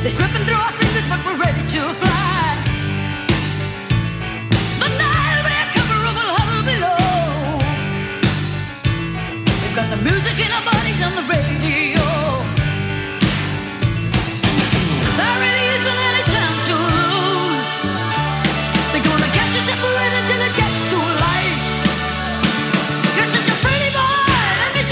They're slipping through our fingers, but we're ready to fly. The night will be a cover of a huddle below. We've got the music in our bodies on the radio.